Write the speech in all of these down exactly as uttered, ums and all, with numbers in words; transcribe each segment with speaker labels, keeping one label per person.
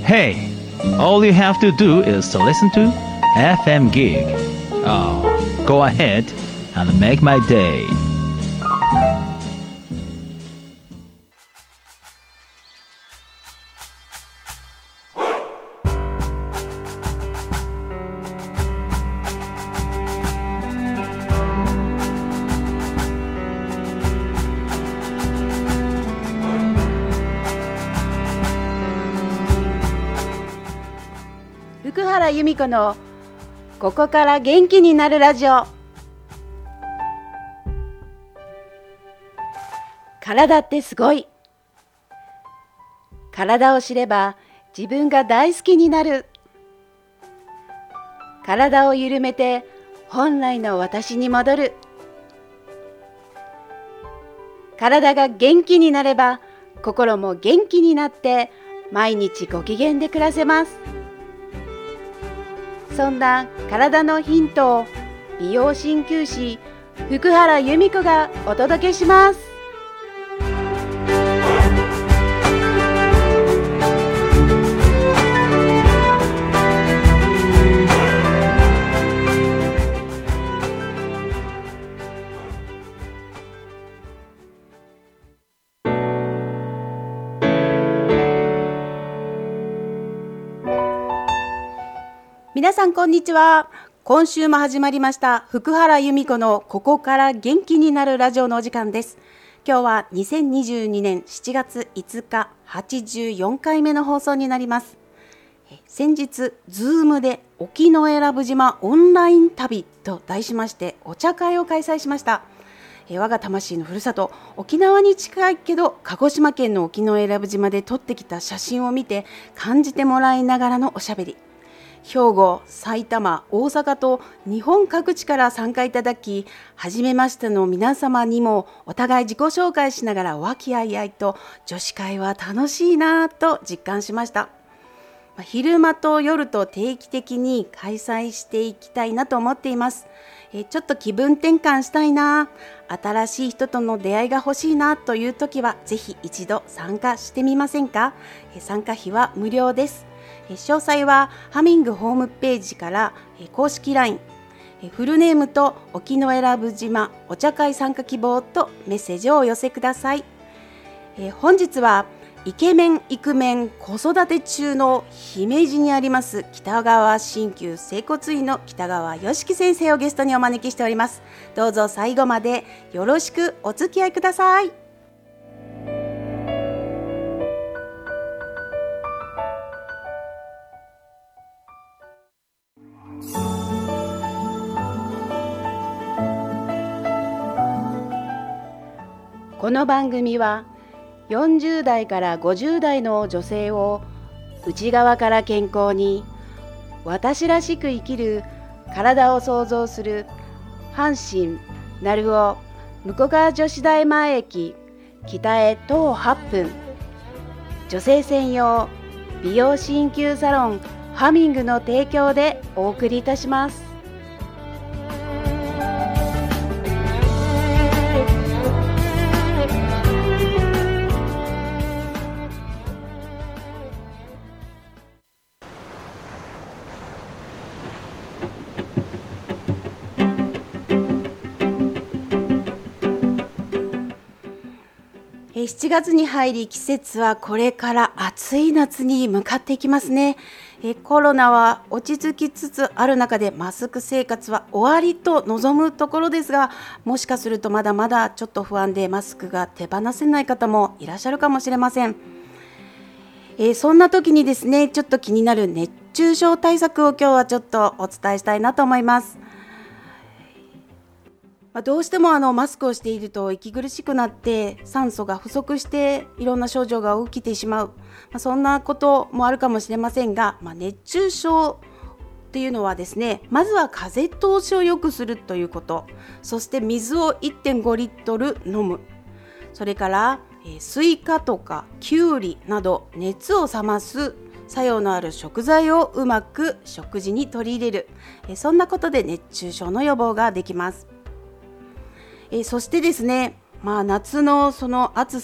Speaker 1: Hey, all you have to do is to listen to エフエム Gig. Oh, go ahead and make my day.
Speaker 2: 福原由美子のここから元気になるラジオ。体ってすごい。体を知れば自分が大好きになる。体を緩めて本来の私に戻る。体が元気になれば心も元気になって毎日ご機嫌で暮らせます。そんな体のヒントを美容鍼灸師福原由美子がお届けします。皆さんこんにちは。今週も始まりました福原由美子のここから元気になるラジオのお時間です。今日はにせんにじゅうにねんしちがついつかはちじゅうよんかいめの放送になります。先日 Zoom で沖永良部島オンライン旅と題しましてお茶会を開催しました。我が魂のふるさと沖縄に近いけど鹿児島県の沖永良部島で撮ってきた写真を見て感じてもらいながらのおしゃべり。兵庫、埼玉、大阪と日本各地から参加いただき、初めましての皆様にもお互い自己紹介しながら和気あいあいと女子会は楽しいなと実感しました。昼間と夜と定期的に開催していきたいなと思っています。ちょっと気分転換したいな、新しい人との出会いが欲しいなという時はぜひ一度参加してみませんか。参加費は無料です。詳細はハミングホームページから公式 ライン、フルネームと沖永良部島お茶会参加希望とメッセージをお寄せください。本日はイケメンイクメン子育て中の姫路にあります北川鍼灸整骨院の北川良樹先生をゲストにお招きしております。どうぞ最後までよろしくお付き合いください。この番組はよんじゅうだいからごじゅうだいの女性を内側から健康に、私らしく生きる体を創造する阪神鳴尾武庫川女子大前駅北へ徒歩はっぷん、女性専用美容鍼灸サロンハミングの提供でお送りいたします。しちがつに入り季節はこれから暑い夏に向かっていきますね。えコロナは落ち着きつつある中でマスク生活は終わりと望むところですが、もしかするとまだまだちょっと不安でマスクが手放せない方もいらっしゃるかもしれません。えそんな時にですね、ちょっと気になる熱中症対策を今日はちょっとお伝えしたいなと思います。どうしてもあのマスクをしていると息苦しくなって酸素が不足していろんな症状が起きてしまう、まあ、そんなこともあるかもしれませんが、まあ、熱中症っていうのはですね、まずは風通しを良くするということ、そして水を いってんごリットル飲む、それから、えー、スイカとかキュウリなど熱を冷ます作用のある食材をうまく食事に取り入れる、えー、そんなことで熱中症の予防ができます。えー、そしてですね、まあ、夏のその暑さ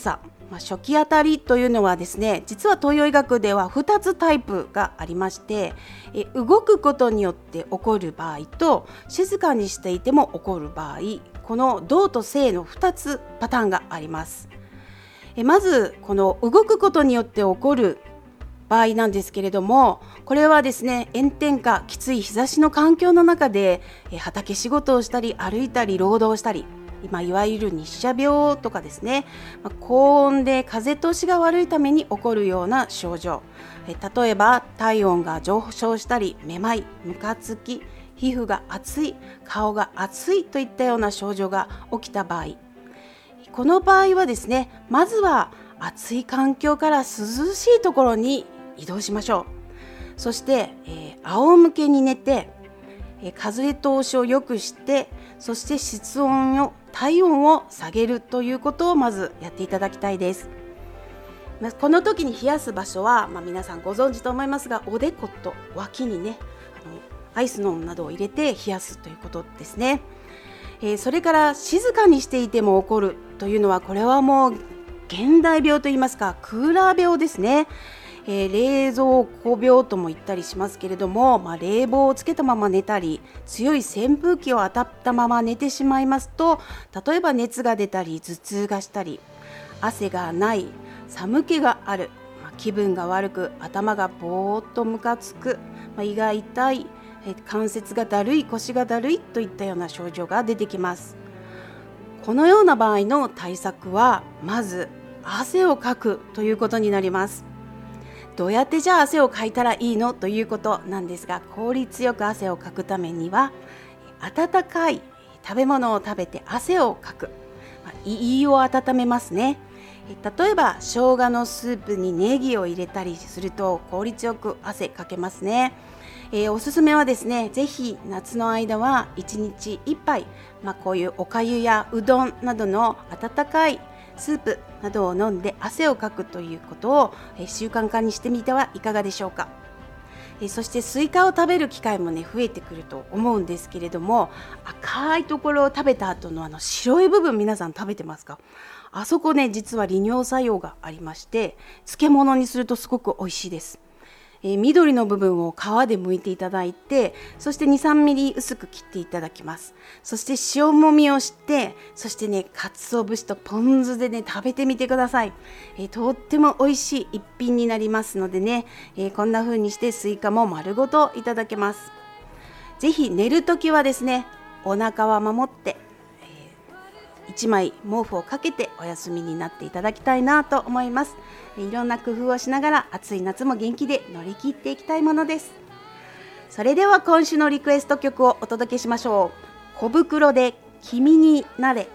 Speaker 2: まあ、初期あたりというのはですね、実は東洋医学ではふたつタイプがありまして、え動くことによって起こる場合と静かにしていても起こる場合、この動と静のふたつパターンがあります。えまずこの動くことによって起こる場合なんですけれども、これはですね、炎天下きつい日差しの環境の中でえ畑仕事をしたり歩いたり労働したり、今いわゆる日射病とかですね、まあ、高温で風通しが悪いために起こるような症状、え例えば体温が上昇したり、めまい、むかつき、皮膚が熱い、顔が熱いといったような症状が起きた場合、この場合はですね、まずは暑い環境から涼しいところに移動しましょう。そして、えー、仰向けに寝て、えー、風通しを良くして、そして室温を体温を下げるということをまずやっていただきたいです。この時に冷やす場所は、まあ、皆さんご存知と思いますが、おでこと脇にね、あのアイスノンなどを入れて冷やすということですね。えー、それから静かにしていても起こるというのは、これはもう現代病といいますか、クーラー病ですね。えー、冷蔵庫病とも言ったりしますけれども、まあ、冷房をつけたまま寝たり、強い扇風機を当たったまま寝てしまいますと、例えば熱が出たり頭痛がしたり、汗がない、寒気がある、まあ、気分が悪く頭がぼーっとムカつく、まあ、胃が痛い、えー、関節がだるい、腰がだるいといったような症状が出てきます。このような場合の対策は、まず汗をかくということになります。どうやってじゃあ汗をかいたらいいのということなんですが、効率よく汗をかくためには、温かい食べ物を食べて汗をかく、胃を温めますね。例えば生姜のスープにネギを入れたりすると効率よく汗かけますね。えー、おすすめはですね、ぜひ夏の間はいちにちいっぱい、まあ、こういうおかゆやうどんなどの温かいスープなどを飲んで汗をかくということを習慣化にしてみてはいかがでしょうか。そしてスイカを食べる機会もね増えてくると思うんですけれども、赤いところを食べた後のあの白い部分、皆さん食べてますか？あそこね、実は利尿作用がありまして、漬物にするとすごく美味しいです。えー、緑の部分を皮で剥いていただいて、そして にさんミリ薄く切っていただきます。そして塩もみをして、そしてね、鰹節とポン酢でね食べてみてください。えー、とっても美味しい一品になりますのでね、えー、こんな風にしてスイカも丸ごといただけます。ぜひ寝るときはですね、お腹は守って、えー、いちまい毛布をかけてお休みになっていただきたいなと思います。いろんな工夫をしながら暑い夏も元気で乗り切っていきたいものです。それでは今週のリクエスト曲をお届けしましょう。小袋で君になれ。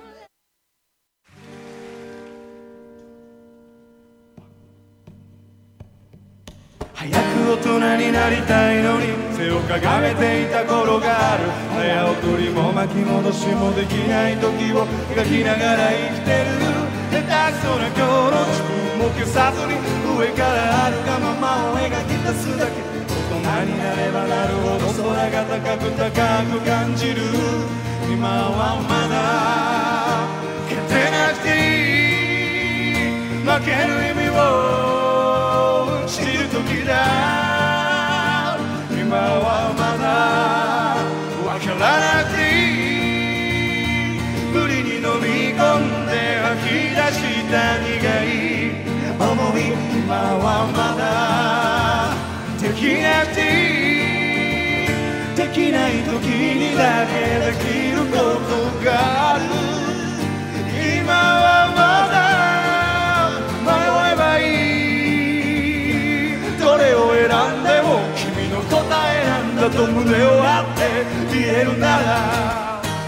Speaker 3: 早く大人になりたいのに背をかがめていた頃がある。早送りも巻き戻しもできない時を描きながら生きてる。下手くそな今日の自分も消さずに上からあるがままを描き出すだけ。大人になればなるほど空が高く高く感じる。今はまだ勝てなくていい、負ける意味を知る時だ。今はまだわからなくていい、無理に飲み込んで吐き出した苦い思い。今はまだできなくていい、できない時にだけできることがある。今はまだ迷えばいい、どれを選んでも君の答えなんだと胸を張って言えるなら。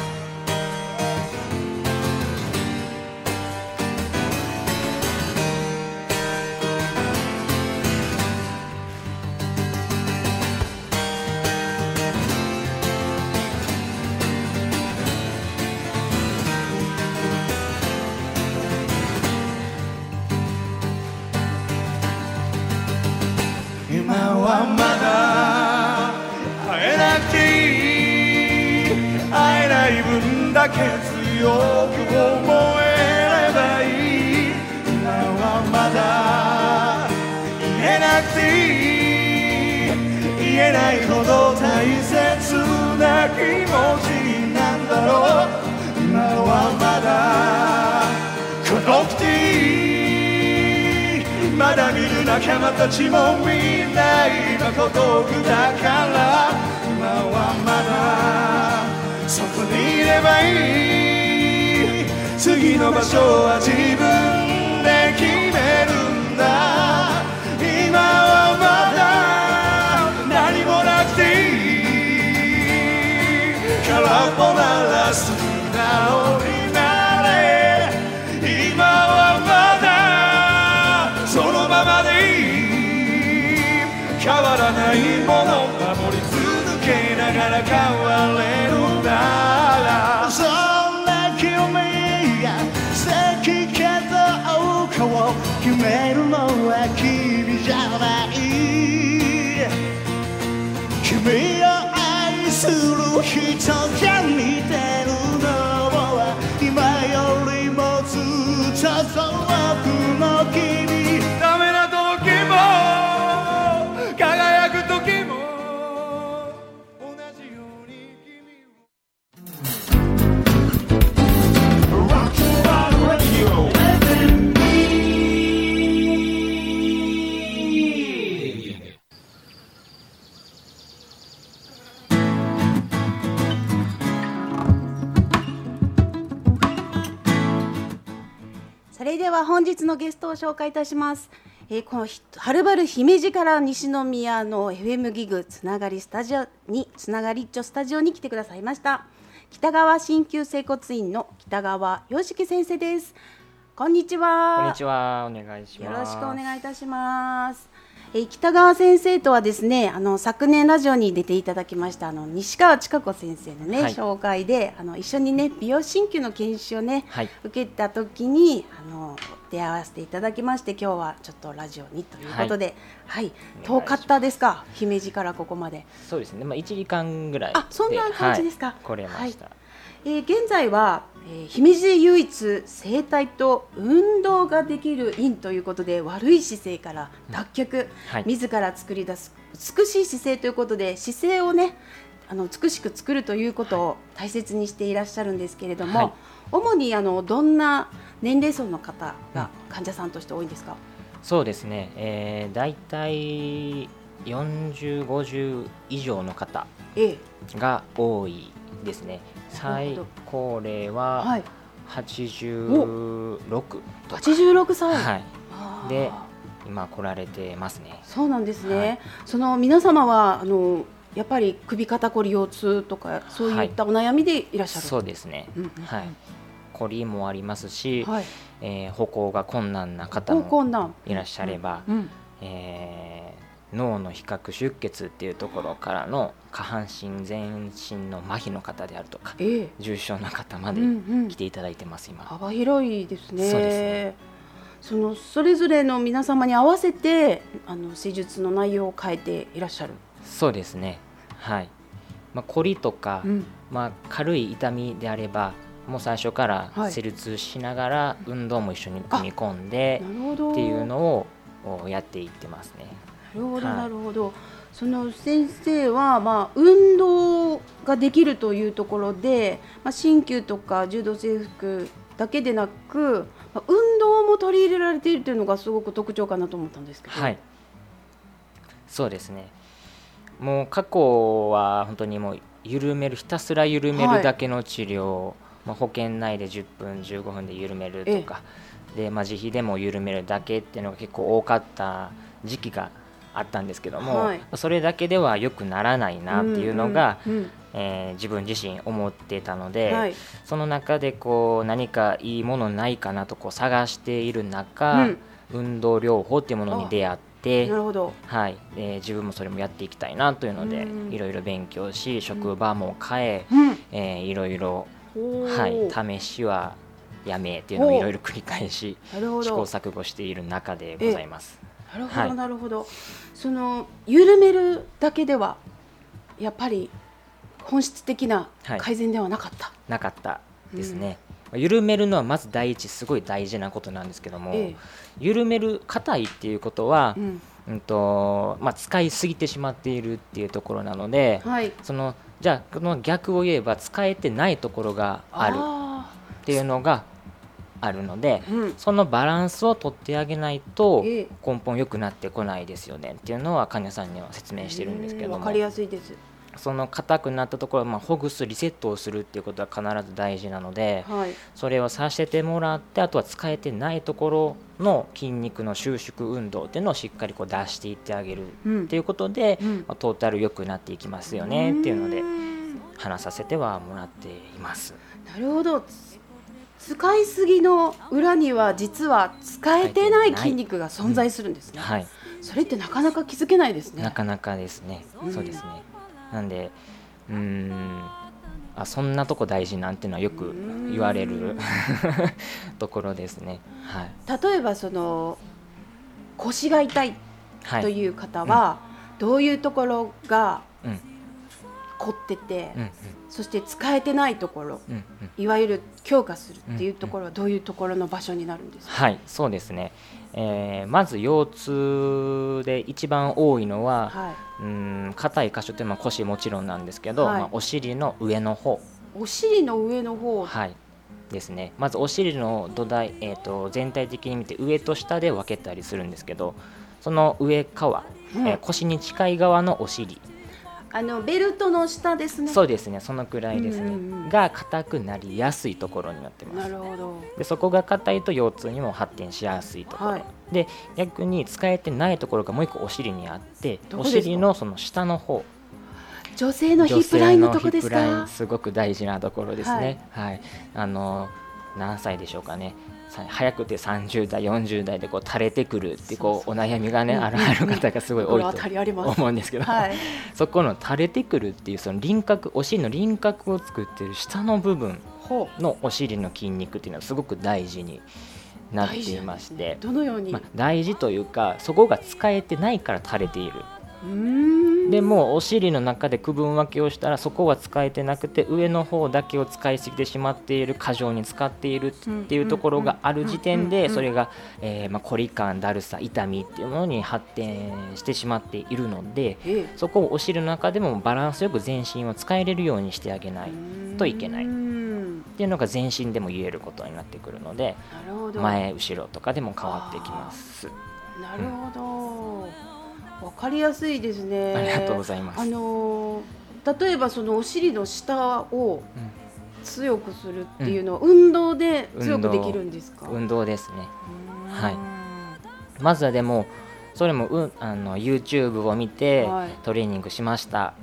Speaker 3: 今はまだ会えなくていい、会えない分だけ強く思えればいい。今はなくていい、言えないほど大切な気持ちなんだろう。今はまだ孤独でまだ見る仲間たちもみんな今孤独だから、今はまだそこにいればいい、次の場所は自分で決めるんだ。今はまだ何もなくていい、空っぽなら素直になれ。今はまだそのままでいい、変わらないもの守り続けながら変われるなら、そんな君が素敵かどうかを決めるのは君じゃない。君を愛する人が似てるのは今よりもずっと遠くの君、ダメな時も輝く時も同じように君を。
Speaker 2: それでは本日のゲストを紹介いたします。えー、このはるばる姫路から西宮の エフエム ギグつながりスタジオにつながりっちょスタジオに来てくださいました。北川鍼灸整骨院の北川洋樹先生です。こんにちは。
Speaker 4: こんにちは、お願いします。
Speaker 2: よろしくお願いいたします。えー、北川先生とはですね、あの昨年ラジオに出ていただきましたあの西川千佳子先生のね、はい、紹介であの一緒にね美容鍼灸の研修をね、はい、受けた時にあの出会わせていただきまして、今日はちょっとラジオにということで、はい、はい、遠かったですか、姫路からここまで。
Speaker 4: そうですね、まあ、いちじかんぐらいで、
Speaker 2: あ、そんな感じですか。はい、
Speaker 4: 来れました。
Speaker 2: はい、えー、現在は、えー、姫路で唯一整体と運動ができる院ということで、悪い姿勢から脱却、うん、はい、自ら作り出す美しい姿勢ということで、姿勢をねあの美しく作るということを大切にしていらっしゃるんですけれども、はい、主にあのどんな年齢層の方が患者さんとして多いんですか。うん、
Speaker 4: そうですね、えー、だいたいよんじゅう、ごじゅう以上の方が多いですね。最高齢ははちじゅうろくとか、
Speaker 2: はちじゅうろくさい、
Speaker 4: はい、で今来られてますね。
Speaker 2: そうなんですね。はい、その皆様はあのやっぱり首肩こり腰痛とかそういったお悩みでいらっしゃる。
Speaker 4: はい、そうですね、うんうんうん、はい、こりもありますし、はい、えー、歩行が困難な方もいらっしゃれば、うんうん、えー脳の比較出血っていうところからの下半身全身の麻痺の方であるとか、えー、重症な方まで来ていただいてます、うんうん、今。
Speaker 2: 幅広いですね。
Speaker 4: そうですね。
Speaker 2: そのそれぞれの皆様に合わせてあの施術の内容を変えていらっしゃる。
Speaker 4: そうですね、はい、まあ、こりとか、うん、まあ、軽い痛みであればもう最初から施術しながら運動も一緒に組み込んでっていうのをやっていってますね。
Speaker 2: なるほど、なるほど。その先生は、まあ、運動ができるというところで、まあ、鍼灸とか柔道整復だけでなく、まあ、運動も取り入れられているというのがすごく特徴かなと思ったんですけど。
Speaker 4: はい、そうですね。もう過去は本当にもう緩めるひたすら緩めるだけの治療、はい、まあ、保険内でじゅっぷんじゅうごふんで緩めるとかで、まあ、自費でも緩めるだけっていうのが結構多かった時期があったんですけども、はい、それだけでは良くならないなっていうのが、うんうんうん、えー、自分自身思ってたので、はい、その中でこう何かいいものないかなとこう探している中、うん、運動療法っていうものに出会って、
Speaker 2: なるほど、
Speaker 4: はい、えー、自分もそれもやっていきたいなというので、いろいろ勉強し職場も変え、うん、えー、いろいろ、はい、試しはやめっていうのをいろいろ繰り返し試行錯誤している中でございます。
Speaker 2: なるほど、はい、なるほど。その緩めるだけではやっぱり本質的な改善ではなかった、はい、
Speaker 4: なかったですね。うん、緩めるのはまず第一すごい大事なことなんですけども、ええ、緩める硬いっていうことは、うん、 うんとまあ、使いすぎてしまっているっていうところなので、
Speaker 2: はい、
Speaker 4: そのじゃあこの逆を言えば使えてないところがあるっていうのがあるので、うん、そのバランスを取ってあげないと根本良くなってこないですよねっていうのは患者さんには説明してるんですけども、
Speaker 2: 分かりやすいです。
Speaker 4: その硬くなったところをまあほぐすリセットをするっていうことは必ず大事なので、はい、それをさせてもらって、あとは使えてないところの筋肉の収縮運動っていうのをしっかりこう出していってあげるっていうことで、うんまあ、トータル良くなっていきますよねっていうので話させてはもらっています。
Speaker 2: なるほど。使いすぎの裏には実は使えてない筋肉が存在するんですね、うんはい、それってなかなか気づけないですね。
Speaker 4: なかなかですね、うん、そうですね。なんでうーんあそんなとこ大事なんていうのはよく言われるところですね、はい、
Speaker 2: 例えばその腰が痛いという方はどういうところが凝ってて、うんうん、そして使えてないところ、うんうん、いわゆる強化するっていうところはどういうところの場所になるんですか？
Speaker 4: はい、そうですね、えー、まず腰痛で一番多いのは、はい、うーん硬い箇所っていうのは腰もちろんなんですけど、はいまあ、お尻の上の方
Speaker 2: お尻の上の方、
Speaker 4: はいですね、まずお尻の土台、えーと、全体的に見て上と下で分けたりするんですけど、その上側、うんえー、腰に近い側のお尻、
Speaker 2: あのベルトの下ですね。
Speaker 4: そうですね、そのくらいですね、うんうんうん、が硬くなりやすいところになってます。
Speaker 2: なるほど。
Speaker 4: でそこが硬いと腰痛にも発展しやすいところ、はい、で逆に使えてないところがもう一個お尻にあって、お尻のその下の方、
Speaker 2: 女性のヒップラインのとこですか？
Speaker 4: 女性のヒップラインすごく大事なところですね、はいはい、あの何歳でしょうかね、早くてさんじゅうだいよんじゅうだいでこう垂れてくるってこうお悩みがね、あるある方がすごい多いと思うんですけど、はい、そこの垂れてくるっていうその輪郭、お尻の輪郭を作っている下の部分のお尻の筋肉っていうのはすごく大事になっていまして、ね、
Speaker 2: どのように、まあ、
Speaker 4: 大事というかそこが使えてないから垂れている。うーんでもお尻の中で区分分けをしたらそこは使えてなくて上の方だけを使いすぎてしまっている、過剰に使っているっていうところがある時点でそれが、えーまあ、凝り感、だるさ、痛みっていうものに発展してしまっているので、そこをお尻の中でもバランスよく全身を使えれるようにしてあげないといけないっていうのが全身でも言えることになってくるので、前後ろとかでも変わってきます。
Speaker 2: なるほど、うん、分かりやすいですね。
Speaker 4: ありがとうございます。
Speaker 2: あの例えばそのお尻の下を強くするっていうのは、うん、運動で強くできるんですか？
Speaker 4: 運動、運動ですね。はい。まずはでもそれも、うん、あの YouTube を見てトレーニングしました、はい、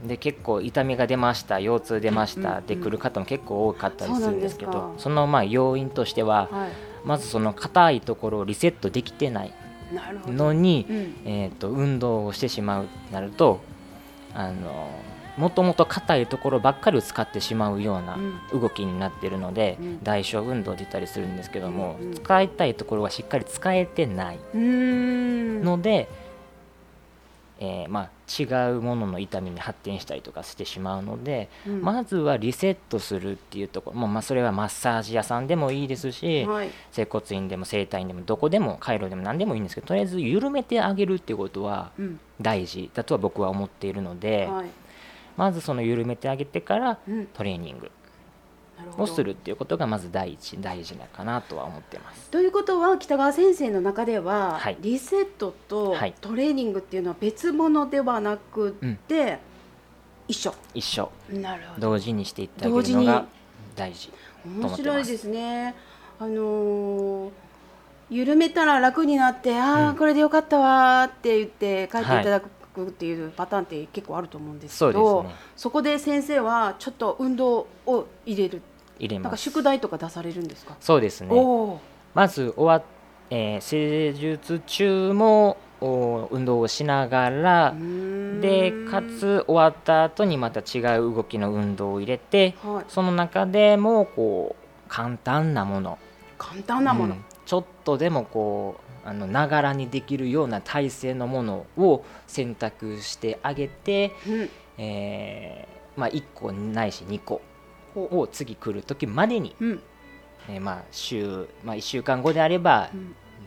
Speaker 4: で結構痛みが出ました、腰痛出ました、うんうん、で来る方も結構多かったりするんですけど、 そ, そのまあ要因としては、はい、まずその硬いところをリセットできてないのに、うんえー、と運動をしてしまうとなると、あのもともと硬いところばっかりを使ってしまうような動きになっているので、うん、代償運動って言ったりするんですけども、うん、使いたいところはしっかり使えてないので、えーまあ、違うものの痛みに発展したりとかしてしまうので、うん、まずはリセットするっていうところも、まあ、それはマッサージ屋さんでもいいですし、はい、整骨院でも整体院でもどこでも回路でも何でもいいんですけど、とりあえず緩めてあげるっていうことは大事だとは僕は思っているので、はい、まずその緩めてあげてからトレーニングをするっていうことがまず第一大事なかなとは思ってます。
Speaker 2: ということは北川先生の中では、はい、リセットとトレーニングっていうのは別物ではなくて、うん、一緒
Speaker 4: 一緒
Speaker 2: なるほど、
Speaker 4: 同時にしていってあげるのが大事と思ってます。
Speaker 2: 面白いですね。あのー、緩めたら楽になって、ああ、うん、これでよかったわって言って帰っていただく、はいっていうパターンって結構あると思うんですけど、 そうですね、そこで先生はちょっと運動を入れる
Speaker 4: 入れます。
Speaker 2: なんか宿題とか出されるんですか？
Speaker 4: そうですね、まず終わ、えー、施術中も運動をしながらで、かつ終わった後にまた違う動きの運動を入れて、はい、その中でもこう簡単なもの
Speaker 2: 簡単なもの、うん、
Speaker 4: ちょっとでもこうあのながらにできるような体勢のものを選択してあげて、うんえーまあ、いっこないしにこを次来る時までに、うんえーまあ週まあ、いっしゅうかんごであれば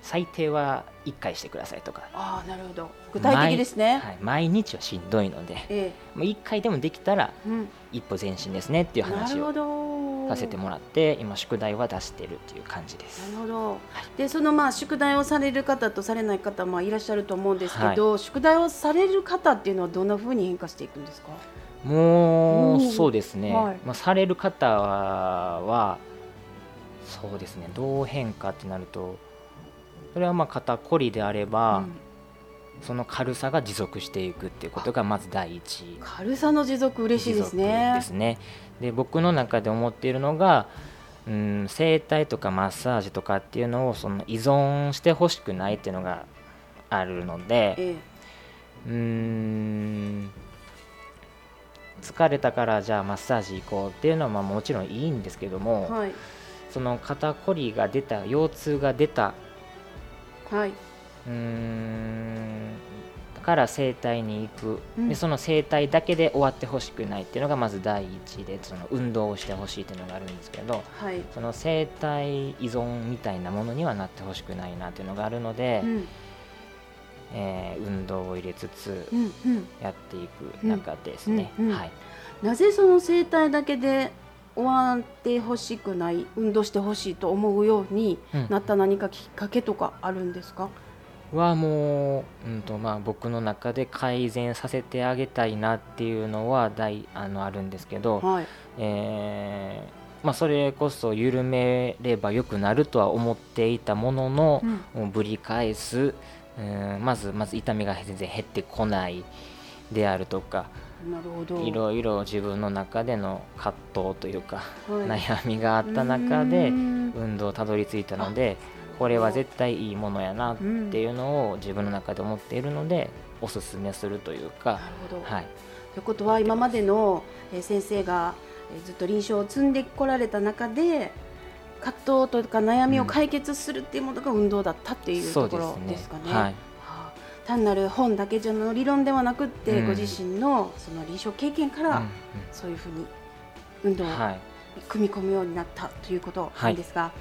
Speaker 4: 最低はいっかいしてくださいとか。
Speaker 2: ああ、なるほど、具体的ですね。
Speaker 4: 毎、はい、毎日はしんどいので、ええ、もういっかいでもできたら一歩前進ですねっていう話をさせてもらって、今宿題は出してるっていう感じです。
Speaker 2: なるほど、はい、でそのまあ宿題をされる方とされない方もいらっしゃると思うんですけど、はい、宿題をされる方っていうのはどんなふうに変化していくんですか？
Speaker 4: もうそうですね、はい、まあ、される方はそうですね、どう変化ってなると、それはまあ肩こりであれば、うん、その軽さが持続していくっていうことがまず第一。
Speaker 2: 軽さの持続、嬉しいですね。
Speaker 4: ですね。で僕の中で思っているのが、うん、整体とかマッサージとかっていうのをその依存してほしくないっていうのがあるので、ええ、うーん疲れたからじゃあマッサージ行こうっていうのはまあもちろんいいんですけども、はい、その肩こりが出た、腰痛が出た、はい、うーんだから整体に行く、うん、でその整体だけで終わってほしくないっていうのがまず第一で、その運動をしてほしいっていうのがあるんですけど、はい、その整体依存みたいなものにはなってほしくないなっていうのがあるので、うん、えー、運動を入れつつやっていく中ですね。
Speaker 2: なぜその整体だけで終わってほしくない、運動してほしいと思うようになった何かきっかけとかあるんですか？
Speaker 4: うん、はもう、うんとまあ、僕の中で改善させてあげたいなっていうのは大 あのあるんですけど、はい、えーまあ、それこそ緩めればよくなるとは思っていたものの、うん、ぶり返す、うん、まずまず痛みが全然減ってこないであるとか、
Speaker 2: なるほど、
Speaker 4: いろいろ自分の中での葛藤というか、はい、悩みがあった中で運動をたどり着いたので、これは絶対いいものやなっていうのを自分の中で思っているのでおすすめするというか。
Speaker 2: なるほど、はい、ということは今までの先生がずっと臨床を積んでこられた中で葛藤とか悩みを解決するっていうものが運動だったっていうところですかね。うん、はい、はあ、単なる本だけじゃの理論ではなくって、うん、ご自身のその臨床経験からそういうふうに運動を組み込むようになったということなんですが、はい、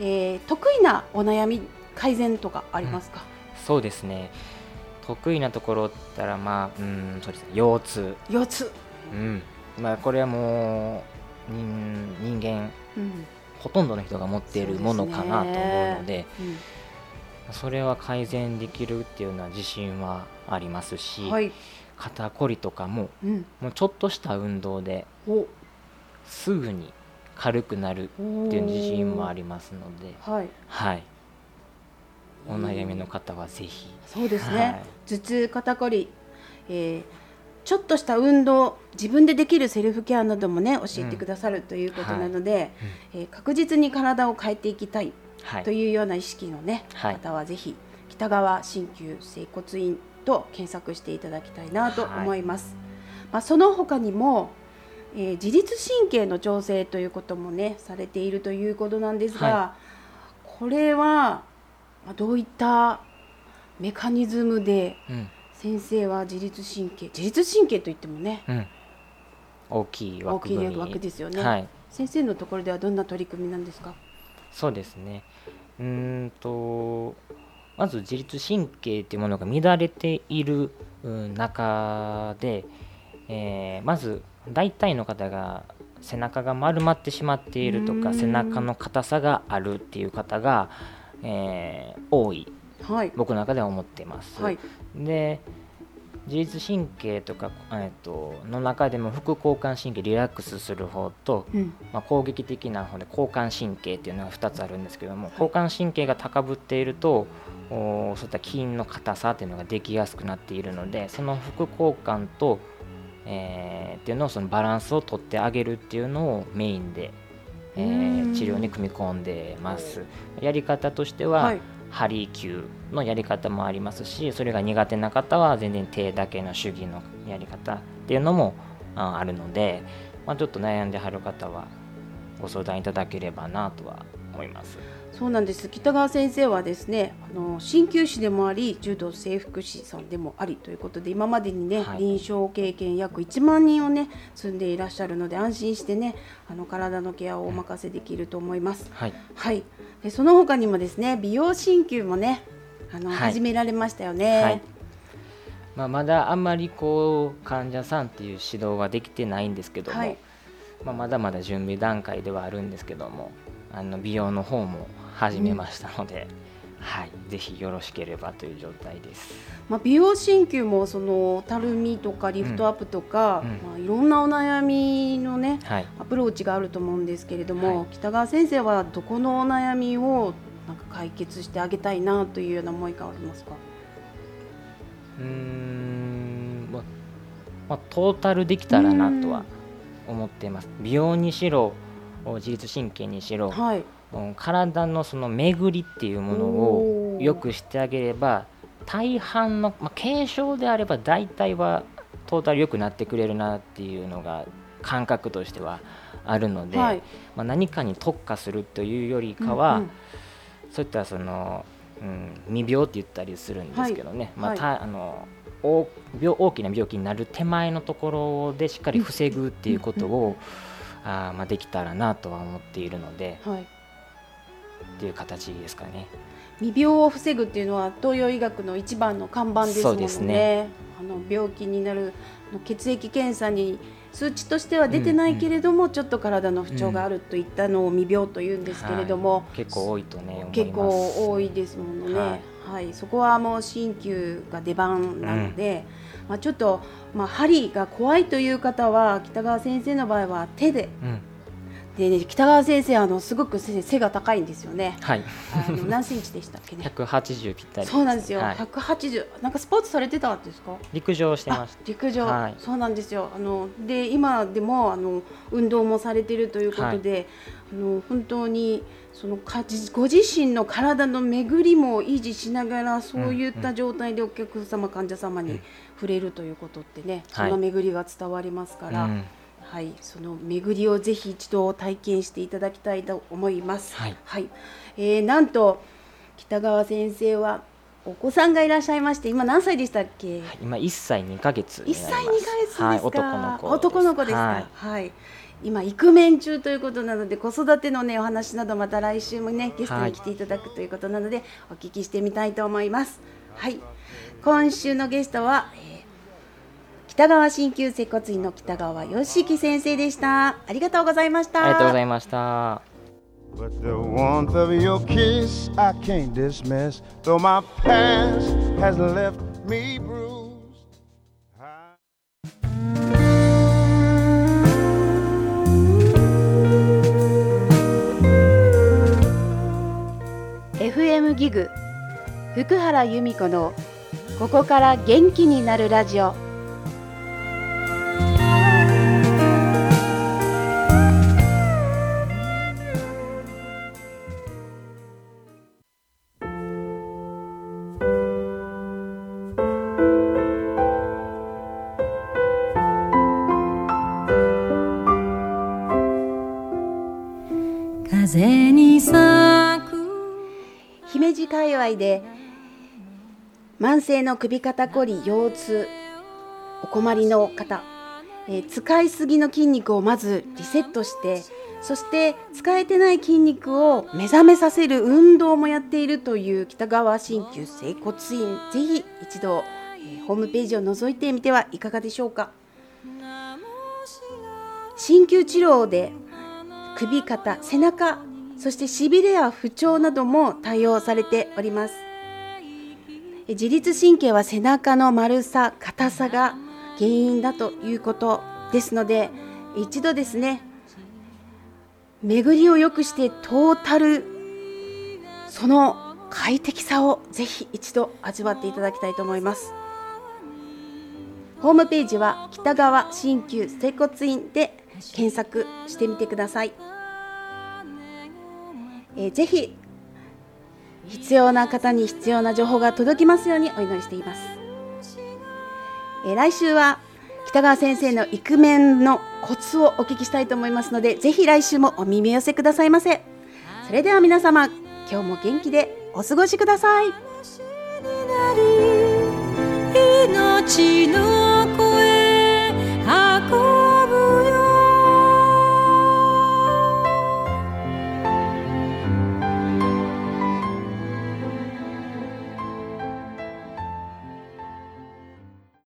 Speaker 2: えー、得意なお悩み改善とかありますか？
Speaker 4: うん、そうですね、得意なところったら、まあ、うん、そうですね、腰痛。
Speaker 2: 腰痛、
Speaker 4: うん、まあ、これはもう人, 人間、うん、ほとんどの人が持っているものかなと思うので、うん、それは改善できるっていうのは自信はありますし、はい、肩こりとかも、うん、もうちょっとした運動ですぐに軽くなるっていう自信もありますので、はい、はい、お悩みの方はぜひ。
Speaker 2: そうですね、はい、頭痛、肩こり、えー、ちょっとした運動、自分でできるセルフケアなどもね教えてくださるということなので、はい、えー、確実に体を変えていきたいというような意識の、ね、はい、方はぜひ北川鍼灸整骨院と検索していただきたいなと思います。はい、まあ、その他にも、えー、自律神経の調整ということもねされているということなんですが、はい、これはどういったメカニズムで、うん、先生は自律神経、自律神経といってもね、うん、
Speaker 4: 大きい枠組み、
Speaker 2: 大きい枠ですよね。
Speaker 4: はい、
Speaker 2: 先生のところではどんな取り組みなんですか？
Speaker 4: そうですね、うーんとまず自律神経というものが乱れている中で、えー、まず大体の方が背中が丸まってしまっているとか、背中の硬さがあるっていう方が、えー、多い、はい、僕の中では思っています。はい、で自律神経とか、えー、との中でも副交感神経、リラックスする方と、うん、まあ、攻撃的な方で交感神経っていうのがふたつあるんですけども、はい、交感神経が高ぶっているとそういった筋の硬さっていうのができやすくなっているので、その副交感と、えー、っていうのをそのバランスを取ってあげるっていうのをメインで、えー、治療に組み込んでます。やり方としては、はい、ハリー級のやり方もありますし、それが苦手な方は全然手だけの手技のやり方っていうのも あ, あるので、まあ、ちょっと悩んではる方はご相談いただければなとは思います。
Speaker 2: そうなんです。北川先生はですね、あの鍼灸師でもあり柔道整復師さんでもありということで、今までにね、はい、臨床経験約いちまんにんをね積んでいらっしゃるので、安心してねあの体のケアをお任せできると思います、
Speaker 4: はい
Speaker 2: はい、でその他にもですね、美容鍼灸もねあの、はい、始められましたよね、はい。
Speaker 4: まあ、まだあんまりこう患者さんっていう指導はできてないんですけども、はい、まあ、まだまだ準備段階ではあるんですけども、あの美容の方も始めましたので、うん、はい、ぜひよろしければという状態です。
Speaker 2: まあ、美容鍼灸もそのたるみとかリフトアップとか、うんうん、まあ、いろんなお悩みのね、はい、アプローチがあると思うんですけれども、はい、北川先生はどこのお悩みをなんか解決してあげたいなというような思いがありますか？
Speaker 4: うーん、ままあ、トータルできたらなとは思っています。美容にしろ自律神経にしろ、はい、体のその巡りっていうものをよくしてあげれば、大半の、まあ、軽症であれば大体はトータル良くなってくれるなっていうのが感覚としてはあるので、はい、まあ、何かに特化するというよりかは、うんうん、そういったその、うん、未病って言ったりするんですけどね、はい、まあ、たあの大, 病大きな病気になる手前のところでしっかり防ぐっていうことを、うんうん、あまあ、できたらなとは思っているので、はい、っていう形ですかね。
Speaker 2: 未病を防ぐっていうのは東洋医学の一番の看板ですもんね。そうですね。あの病気になる血液検査に数値としては出てないけれども、うんうん、ちょっと体の不調があるといったのを未病というんですけれども、
Speaker 4: はい、結構多いとね思います。
Speaker 2: 結構多いですものね、はいはい、そこはもう鍼灸が出番なので、うん、まあ、ちょっと、まあ、針が怖いという方は北川先生の場合は手で、うん、でね、北川先生あのすごく背が高いんですよね、はい、あの何センチでしたっけね？
Speaker 4: ひゃくはちじゅうぴったり。
Speaker 2: そうなんですよ、
Speaker 4: はい、
Speaker 2: ひゃくはちじゅう。なんかスポーツされてたんですか？
Speaker 4: 陸上してました。
Speaker 2: 陸上、
Speaker 4: はい、
Speaker 2: そうなんですよ。あので今でもあの運動もされているということで、はい、あの本当にそのご自身の体の巡りも維持しながら、そういった状態でお客様、うん、患者様に触れるということってね、うん、その巡りが伝わりますから、はい、うん、はい、その巡りをぜひ一度体験していただきたいと思います、はいはい。えー、なんと北川先生はお子さんがいらっしゃいまして、今何歳でしたっけ？
Speaker 4: はい、今いっさいにかげつになります。
Speaker 2: いっさいにかげつですか？はい、
Speaker 4: 男の子です。
Speaker 2: 男の子ですか？はい、はい、今イクメン中ということなので、子育ての、ね、お話などまた来週もねゲストに来ていただくということなので、はい、お聞きしてみたいと思います。はい、今週のゲストは、えー、北川鍼灸接骨院の北川義樹先生でした。ありがとうございました。
Speaker 4: ありがとうございました。
Speaker 3: But the warmth of your kiss I can't dismiss, though my past has left me bruised.
Speaker 2: エフエム ギグ福原由美子のここから元気になるラジオ。
Speaker 5: 風に咲く
Speaker 2: 姫路界隈で慢性の首肩こり、腰痛お困りの方、えー、使いすぎの筋肉をまずリセットして、そして使えてない筋肉を目覚めさせる運動もやっているという北川鍼灸整骨院、ぜひ一度、えー、ホームページを覗いてみてはいかがでしょうか。鍼灸治療で首、肩、背中、そしてしびれや不調なども対応されております。自律神経は背中の丸さ、硬さが原因だということですので、一度ですね、巡りを良くしてトータルその快適さをぜひ一度味わっていただきたいと思います。ホームページは北川鍼灸整骨院で検索してみてください。えー、ぜひ必要な方に必要な情報が届きますようにお祈りしています。えー、来週は北川先生のイクメンのコツをお聞きしたいと思いますので、ぜひ来週もお耳寄せくださいませ。それでは皆様、今今日も元気でお過ごしください。
Speaker 5: 命の